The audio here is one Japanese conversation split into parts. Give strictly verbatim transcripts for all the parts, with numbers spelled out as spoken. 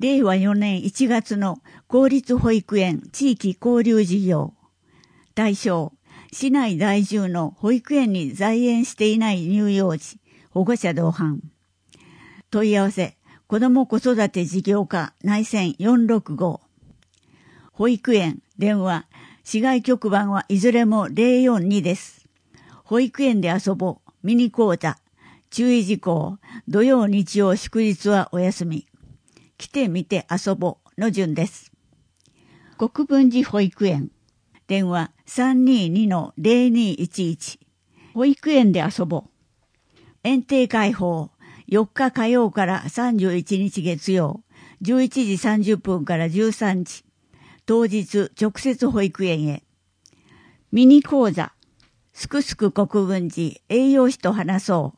れいわよねんいちがつの公立保育園地域交流事業。対象、市内在住の保育園に在園していない乳幼児、保護者同伴。問い合わせ、子ども子育て事業課内線よんろくご。保育園、電話、市外局番はいずれもゼロよんにです。保育園で遊ぼう、ミニ講座、注意事項、土曜日曜祝日はお休み。来てみて遊ぼうの順です。国分寺保育園、電話 さんにーにのゼロにいちいち。保育園で遊ぼう。園庭開放、よっか火曜からさんじゅういちにち月曜、じゅういちじさんじゅっぷんからじゅうさんじ。当日直接保育園へ。ミニ講座、すくすく国分寺栄養士と話そう。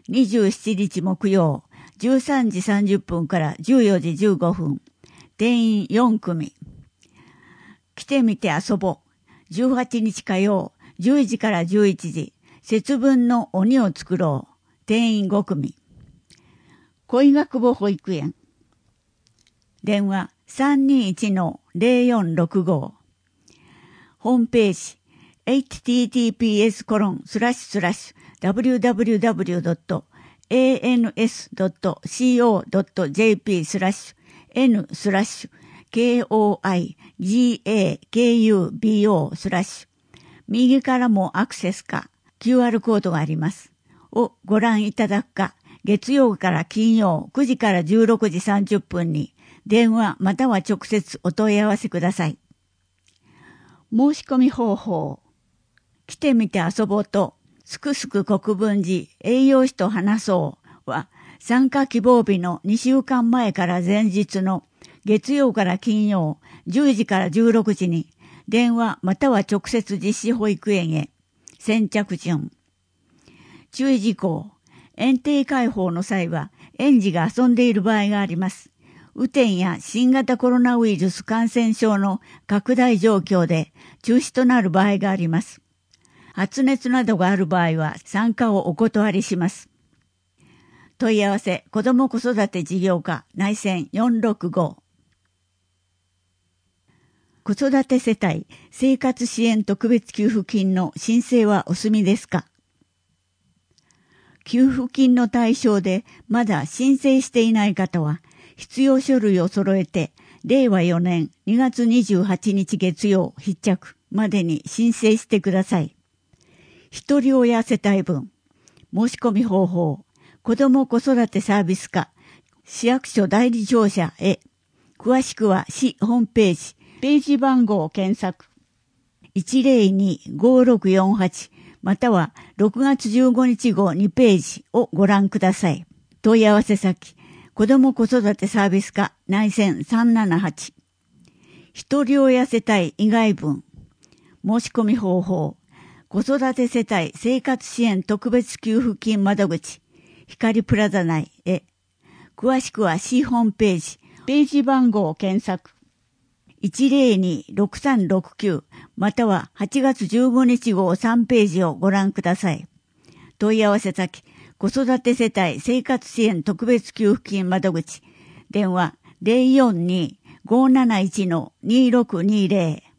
にじゅうしちにち木曜、じゅうさんじさんじゅっぷんからじゅうよじじゅうごふん。定員よんくみ。来てみて遊ぼう。じゅうはちにち火曜、じゅうじからじゅういちじ。節分の鬼を作ろう。定員ごくみ。恋学母保育園。電話 さんにいちのゼロよんろくご。ホームページ エイチティーティーピーエスコロンスラッシュスラッシュダブリューダブリューダブリュードットエーエヌエスドットコージェーピースラッシュエヌスラッシュケーオーアイジーエーケーユービーオー スラッシュ右からもアクセスか キューアール コードがありますをご覧いただくか、月曜から金曜くじからじゅうろくじさんじゅっぷんに電話または直接お問い合わせください。申し込み方法。来てみて遊ぼうと、すくすく国分寺栄養士と話そうは、参加希望日のにしゅうかんまえから前日の月曜から金曜じゅうじからじゅうろくじに電話または直接実施保育園へ。先着順。注意事項。園庭開放の際は園児が遊んでいる場合があります。雨天や新型コロナウイルス感染症の拡大状況で中止となる場合があります。発熱などがある場合は参加をお断りします。問い合わせ、子ども子育て事業課内線よんろくご。子育て世帯生活支援特別給付金の申請はお済みですか？給付金の対象でまだ申請していない方は、必要書類を揃えて、れいわよねんにがつにじゅうはちにち月曜必着までに申請してください。一人親世帯分、申し込み方法、子ども子育てサービス課、市役所代理庁舎へ、詳しくは市ホームページ、ページ番号を検索、いちゼロに ごろくよんはち、またはろくがつじゅうごにち号にページをご覧ください。問い合わせ先、子ども子育てサービス課内線さんななはち。一人親世帯以外分、申し込み方法、子育て世帯生活支援特別給付金窓口、光プラザ内へ、詳しくは市ホームページ、ページ番号を検索、いちゼロに ろくさんろくきゅうまたははちがつじゅうごにち号さんページをご覧ください。問い合わせ先、子育て世帯生活支援特別給付金窓口、電話 ゼロよんに ごーなないち にろくにゼロ。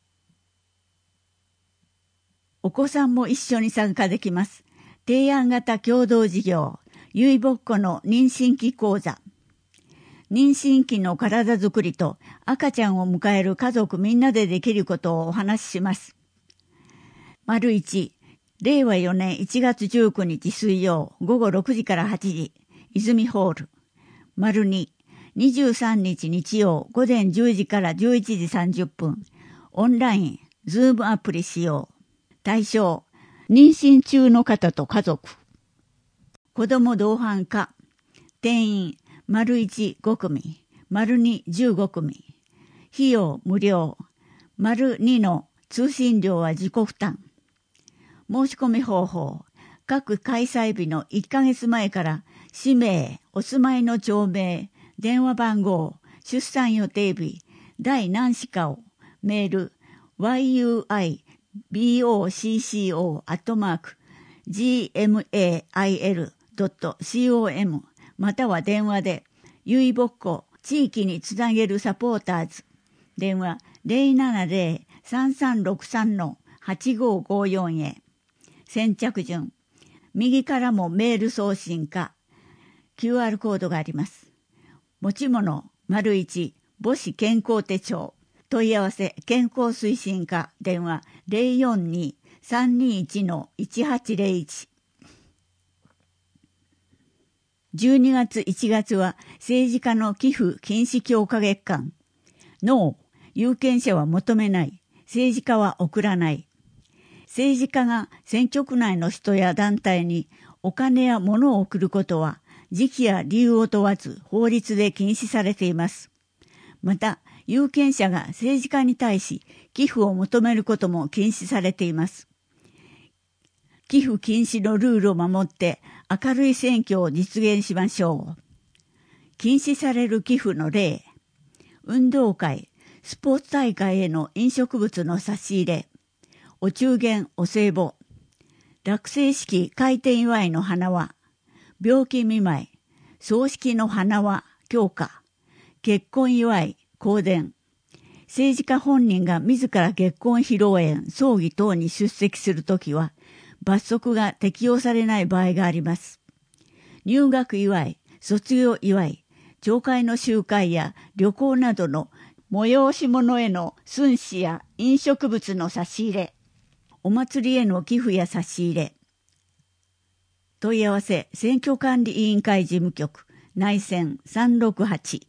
お子さんも一緒に参加できます。提案型共同事業、ゆいぼっこの妊娠期講座。妊娠期の体づくりと赤ちゃんを迎える家族みんなでできることをお話しします。丸いち、れいわよねんいちがつじゅうくにち水曜ごごろくじからはちじ、泉ホール。丸に、にじゅうさんにち日曜午前じゅうじからじゅういちじさんじゅっぷん、オンライン、ズームアプリ使用。対象、妊娠中の方と家族。子ども同伴か、定員、丸いちごくみ、丸にじゅうごくみ。費用無料。丸にの通信料は自己負担。申し込み方法。各開催日のいっかげつまえから氏名、お住まいの町名、電話番号、出産予定日、第何子かをメール ワイユーアイボッコ アットマーク ジーエムエーアイエルドットコム または電話でゆいぼっこ地域につなげるサポーターズ。電話 ゼロななゼロ さんさんろくさん はちごごよん へ。先着順。右からもメール送信か キューアール コードがあります。持ち物丸一母子健康手帳。問い合わせ健康推進課電話 ゼロよんに さんにいち いちはちゼロいち。じゅうにがついちがつは政治家の寄付禁止強化月間。ノー、有権者は求めない。政治家は送らない。政治家が選挙区内の人や団体にお金や物を送ることは時期や理由を問わず法律で禁止されています。また、有権者が政治家に対し寄付を求めることも禁止されています。寄付禁止のルールを守って明るい選挙を実現しましょう。禁止される寄付の例、運動会、スポーツ大会への飲食物の差し入れ、お中元、お歳暮、落成式開店祝いの花輪、病気見舞い、葬式の花輪、供花、結婚祝い、香典、政治家本人が自ら結婚披露宴、葬儀等に出席するときは、罰則が適用されない場合があります。入学祝い、卒業祝い、教会の集会や旅行などの催し物への寸志や飲食物の差し入れ、お祭りへの寄付や差し入れ。問い合わせ、選挙管理委員会事務局、内線さんろくはち。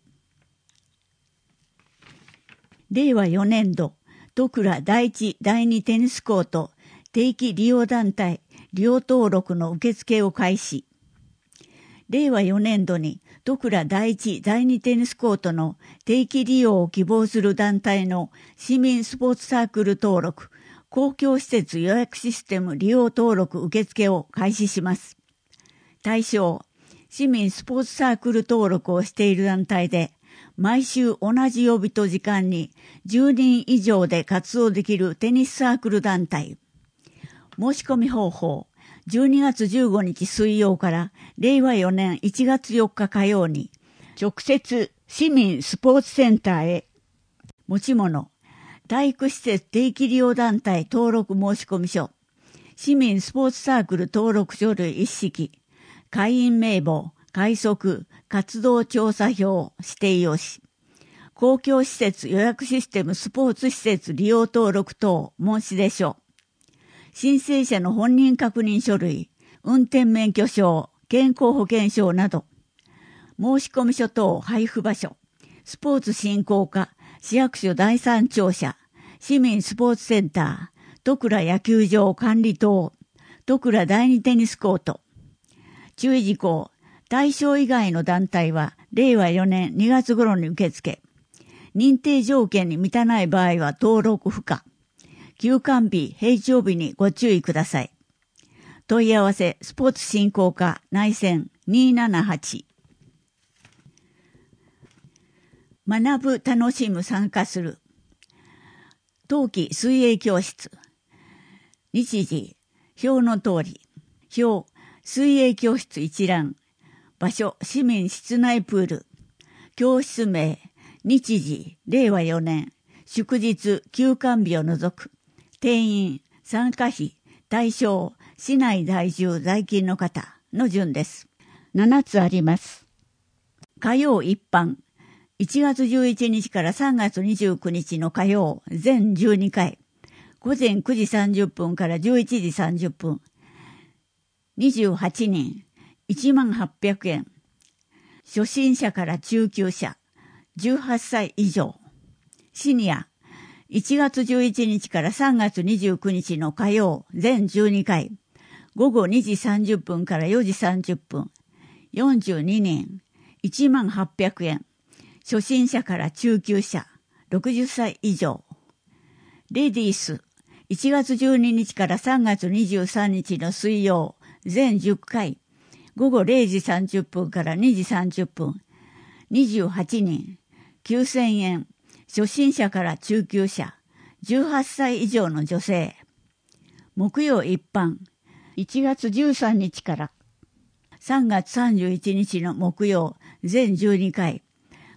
れいわよねん度、戸倉第一第二テニスコート定期利用団体利用登録の受付を開始。れいわよねん度に戸倉第一第二テニスコートの定期利用を希望する団体の市民スポーツサークル登録、公共施設予約システム利用登録受付を開始します。対象、市民スポーツサークル登録をしている団体で、毎週同じ曜日と時間にじゅうにん以上で活動できるテニスサークル団体。申し込み方法、じゅうにがつじゅうごにち水曜かられいわよねんいちがつよっか火曜に直接市民スポーツセンターへ。持ち物、体育施設定期利用団体登録申込書、市民スポーツサークル登録書類一式、会員名簿、会則、活動調査票、指定用紙、公共施設予約システムスポーツ施設利用登録等申出書、申請者の本人確認書類、運転免許証、健康保険証など、申込書等配布場所、スポーツ振興課、市役所第三庁舎、市民スポーツセンター、戸倉野球場管理棟、戸倉第二テニスコート。注意事項、対象以外の団体はれいわよねんにがつ頃に受付。認定条件に満たない場合は登録不可。休館日、平常日にご注意ください。問い合わせ、スポーツ振興課内線にななはち。学ぶ、楽しむ、参加する。冬季水泳教室。日時、表の通り。表、水泳教室一覧。場所、市民室内プール。教室名、日時、れいわよねん。祝日、休館日を除く。定員、参加費、対象、市内在住在勤の方の順です。ななつあります。火曜一般。いちがつじゅういちにちからさんがつにじゅうくにちの火曜、全じゅうにかい。午前くじさんじゅっぷんからじゅういちじさんじゅっぷん。にじゅうはちにん、いちまんはっぴゃくえん。初心者から中級者、じゅうはっさい以上。シニア、いちがつじゅういちにちからさんがつにじゅうくにちの火曜、全じゅうにかい。午後にじさんじゅっぷんからよじさんじゅっぷん。よんじゅうににん、いちまんはっぴゃくえん。初心者から中級者、ろくじゅっさい以上。レディース、いちがつじゅうににちからさんがつにじゅうさんにちの水曜、全じゅっかい。午後れいじさんじゅっぷんからにじさんじゅっぷん。にじゅうはちにん、きゅうせんえん。初心者から中級者、じゅうはっさい以上の女性。木曜一般、いちがつじゅうさんにちからさんがつさんじゅういちにちの木曜、全じゅうにかい。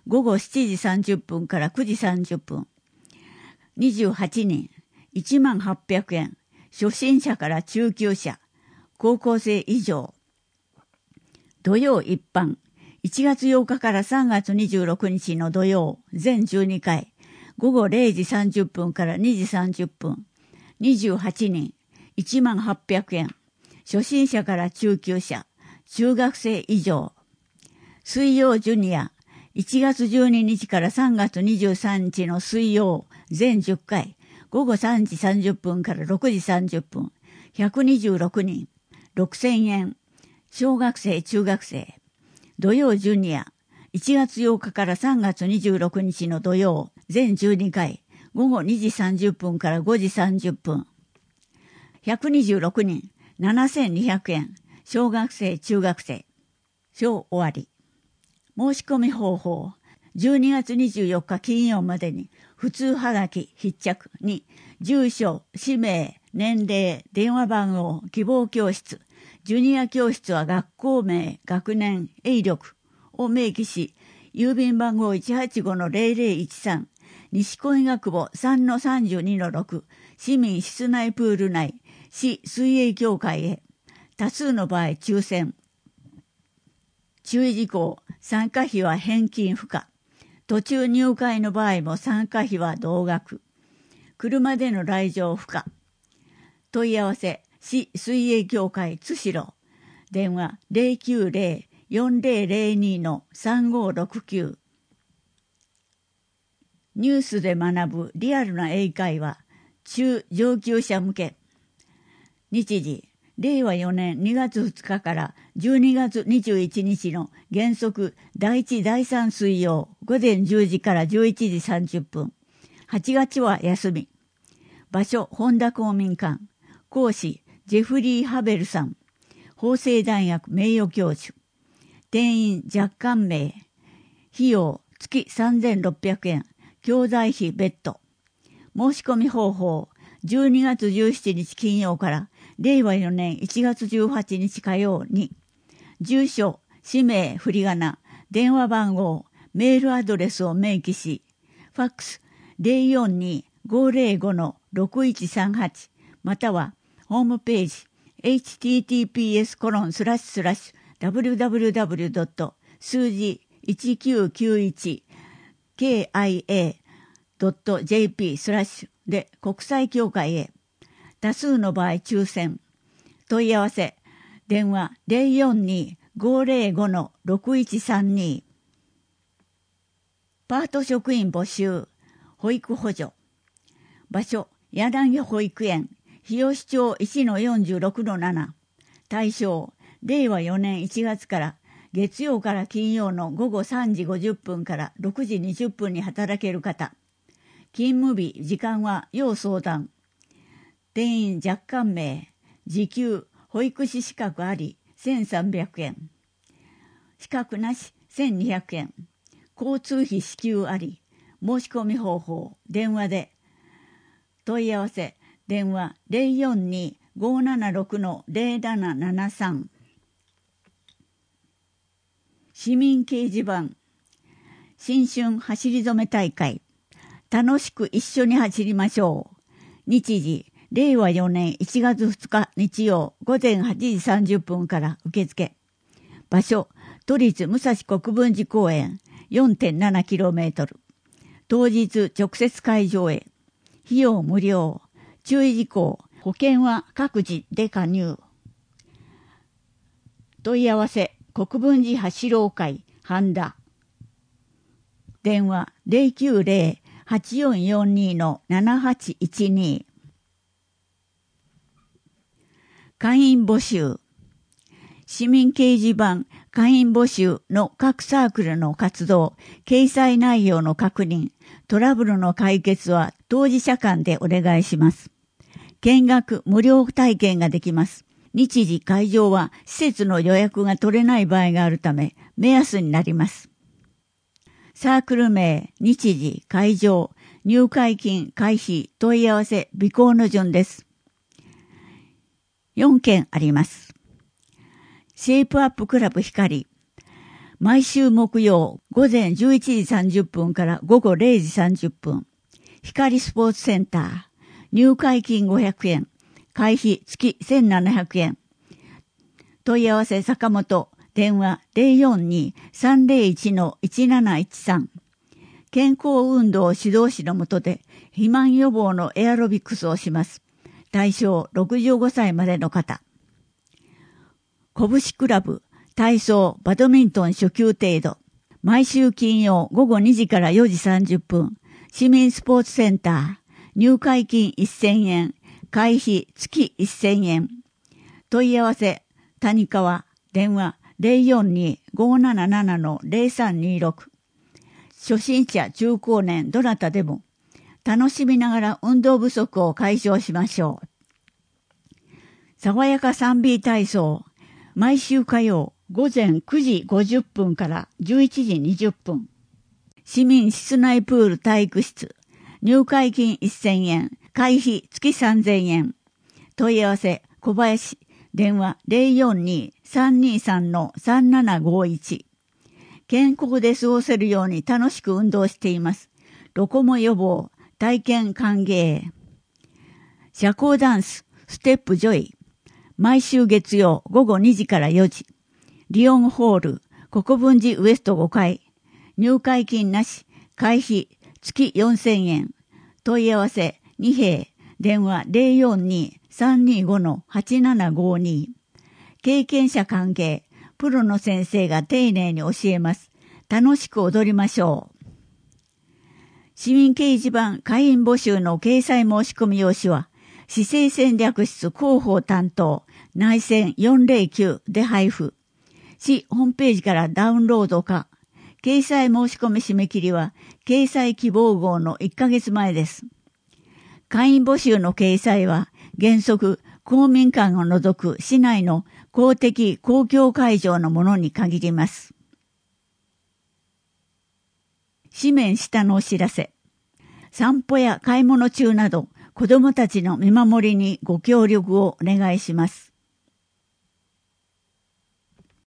ごごしちじさんじゅっぷんからくじさんじゅっぷん。にじゅうはちにん、いちまんはっぴゃくえん。初心者から中級者、高校生以上。土曜一般、いちがつようかからさんがつにじゅうろくにちの土曜、全じゅうにかい、ごごれいじさんじゅっぷんからにじさんじゅっぷん。にじゅうはちにん、いちまんはっぴゃくえん。初心者から中級者、中学生以上。水曜ジュニア、いちがつじゅうににちからさんがつにじゅうさんにちの水曜、全じゅっかい、ごごさんじさんじゅっぷんからろくじさんじゅっぷん。ひゃくにじゅうろくにん、ろくせんえん。小学生、中学生。土曜ジュニア、いちがつようかからさんがつにじゅうろくにちの土曜、全じゅうにかい、ごごにじさんじゅっぷんからごじさんじゅっぷん。ひゃくにじゅうろくにん、ななせんにひゃくえん。小学生、中学生。小終わり。申し込み方法。じゅうにがつにじゅうよっか金曜までに、普通はがき必着に、住所、氏名、年齢、電話番号、希望教室、ジュニア教室は学校名、学年、泳力を明記し、郵便番号 いちはちごのゼロゼロいちさん、西小医学部 さんのさんじゅうにのろく、市民室内プール内、市水泳協会へ。多数の場合抽選。注意事項、参加費は返金不可。途中入会の場合も参加費は同額。車での来場不可。問い合わせ、市水泳協会津代。電話 ゼロきゅうゼロ よんゼロゼロに のさんごろくきゅう。ニュースで学ぶリアルな英会話、中上級者向け。日時、れいわよねんにがつふつかからじゅうにがつにじゅういちにちの原則だいいちだいさん水曜、午前じゅうじからじゅういちじさんじゅっぷん。はちがつは休み。場所、本田公民館。講師、ジェフリー・ハベルさん。法政大学名誉教授。定員若干名。費用、月さんぜんろっぴゃくえん。教材費別途。申し込み方法、じゅうにがつじゅうしちにち金曜かられいわよねんいちがつじゅうはちにち火曜に、住所、氏名、振り仮名、電話番号、メールアドレスを明記し、ファックス ゼロよんに ごゼロご のろくいちさんはち、またはホームページ エイチティーティーピーエスコロンスラッシュスラッシュダブリューダブリューダブリュー 数字いちきゅうきゅういち ケーアイエー ドット ジェーピー スラッシュで国際協会へ。多数の場合抽選。問い合わせ。電話 ゼロよんに ごゼロご のろくいちさんに。パート職員募集。保育補助。場所。柳保育園。日吉町 いちのよんじゅうろくのなな。対象。れいわよねんいちがつから月曜から金曜のごごさんじごじゅっぷんからろくじにじゅっぷんに働ける方。勤務日、時間は要相談。定員若干名。時給、保育士資格あり、せんさんびゃくえん。資格なし、せんにひゃくえん。交通費支給あり。申し込み方法、電話で。問い合わせ、電話ゼロよんに ごななろく のゼロななななさん。市民掲示板。新春走り初め大会。楽しく一緒に走りましょう。日時、れいわよねんいちがつふつか日曜午前はちじさんじゅっぷんから受付。場所、都立武蔵国分寺公園 よんてんななキロメートル。当日直接会場へ。費用無料。注意事項、保険は各自で加入。問い合わせ、国分寺走ろう会、半田。電話ゼロきゅうゼロ はちよんよんに のななはちいちに。会員募集。市民掲示板会員募集の各サークルの活動、掲載内容の確認、トラブルの解決は当事者間でお願いします。見学無料体験ができます。日時会場は施設の予約が取れない場合があるため目安になります。サークル名、日時、会場、入会金、会費、問い合わせ、備考の順です。よんけんあります。シェイプアップクラブ光、 毎週木曜午前じゅういちじさんじゅっぷんから午後れいじさんじゅっぷん。光スポーツセンター。入会金ごひゃくえん。会費月せんななひゃくえん。問い合わせ坂本。電話 ゼロよんに さんゼロいち いちなないちさん。健康運動指導士の下で肥満予防のエアロビクスをします。対象ろくじゅうごさいまでの方。拳クラブ、体操、バドミントン初級程度。毎週金曜午後にじからよじさんじゅっぷん。市民スポーツセンター。入会金せんえん。会費月せんえん。問い合わせ、谷川。電話ゼロよんに ごーなななな ゼロさんにろく。初心者中高年どなたでも楽しみながら運動不足を解消しましょう。爽やか スリービー 体操。毎週火曜午前くじごじゅっぷんからじゅういちじにじゅっぷん。市民室内プール体育室。入会金せんえん。会費月さんぜんえん。問い合わせ小林。電話ゼロよんに さんにさん さんななごいち。健康で過ごせるように楽しく運動しています。ロコモ予防、体験歓迎。社交ダンス、ステップジョイ。毎週月曜午後にじからよじ。リオンホール、国分寺ウエストごかい。入会金なし、会費月よんせんえん。問い合わせにへい。電話ゼロよんに さんにご はちななごに。経験者歓迎。プロの先生が丁寧に教えます。楽しく踊りましょう。市民掲示板会員募集の掲載申し込み用紙は、市政戦略室広報担当内線よんゼロきゅうで配布。市ホームページからダウンロードか。掲載申し込み締め切りは、掲載希望号のいっかげつまえです。会員募集の掲載は、原則、公民館を除く市内の公的公共会場のものに限ります。紙面下のお知らせ。散歩や買い物中など、子どもたちの見守りにご協力をお願いします。